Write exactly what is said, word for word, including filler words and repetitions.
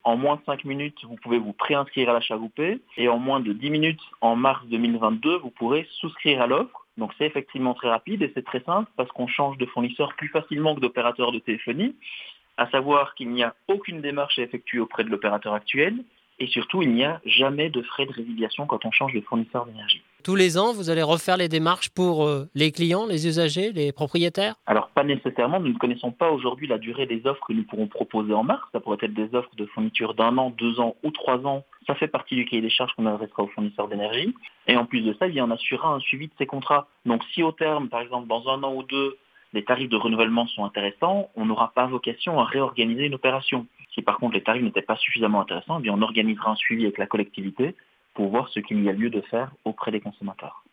En moins de cinq minutes, vous pouvez vous préinscrire à l'achat groupé et en moins de dix minutes, en mars deux mille vingt-deux, vous pourrez souscrire à l'offre. Donc c'est effectivement très rapide et c'est très simple parce qu'on change de fournisseur plus facilement que d'opérateur de téléphonie, à savoir qu'il n'y a aucune démarche à effectuer auprès de l'opérateur actuel et surtout il n'y a jamais de frais de résiliation quand on change de fournisseur d'énergie. Tous les ans, vous allez refaire les démarches pour euh, les clients, les usagers, les propriétaires ? Alors pas nécessairement, nous ne connaissons pas aujourd'hui la durée des offres que nous pourrons proposer en mars. Ça pourrait être des offres de fourniture d'un an, deux ans ou trois ans. Ça fait partie du cahier des charges qu'on adressera aux fournisseurs d'énergie. Et en plus de ça, il y en assurera un suivi de ces contrats. Donc si au terme, par exemple dans un an ou deux, les tarifs de renouvellement sont intéressants, on n'aura pas vocation à réorganiser une opération. Si par contre les tarifs n'étaient pas suffisamment intéressants, eh bien on organisera un suivi avec la collectivité pour voir ce qu'il y a lieu de faire auprès des consommateurs.